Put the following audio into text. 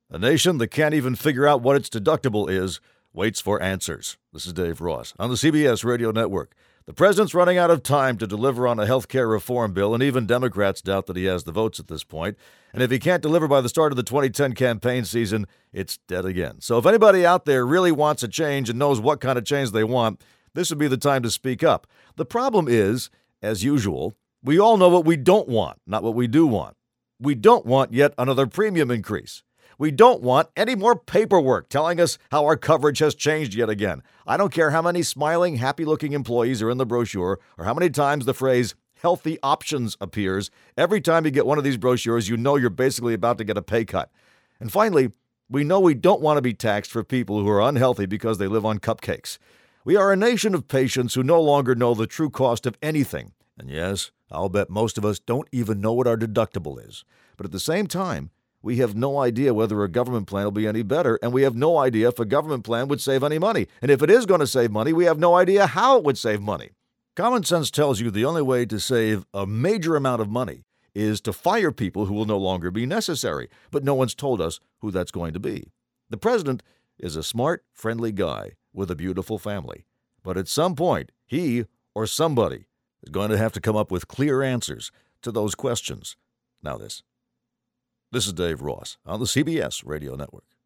A nation that can't even figure out what its deductible is waits for answers. This is Dave Ross on the CBS Radio Network. The president's running out of time to deliver on a health care reform bill, and even Democrats doubt that he has the votes at this point. And if he can't deliver by the start of the 2010 campaign season, it's dead again. So if anybody out there really wants a change and knows what kind of change they want, this would be the time to speak up. The problem is, as usual, we all know what we don't want, not what we do want. We don't want yet another premium increase. We don't want any more paperwork telling us how our coverage has changed yet again. I don't care how many smiling, happy-looking employees are in the brochure or how many times the phrase healthy options appears. Every time you get one of these brochures, you know you're basically about to get a pay cut. And finally, we know we don't want to be taxed for people who are unhealthy because they live on cupcakes. We are a nation of patients who no longer know the true cost of anything. And yes, I'll bet most of us don't even know what our deductible is. But at the same time, we have no idea whether a government plan will be any better, and we have no idea if a government plan would save any money. And if it is going to save money, we have no idea how it would save money. Common sense tells you the only way to save a major amount of money is to fire people who will no longer be necessary, but no one's told us who that's going to be. The president is a smart, friendly guy with a beautiful family. But at some point, he or somebody is going to have to come up with clear answers to those questions. Now this is Dave Ross on the CBS Radio Network.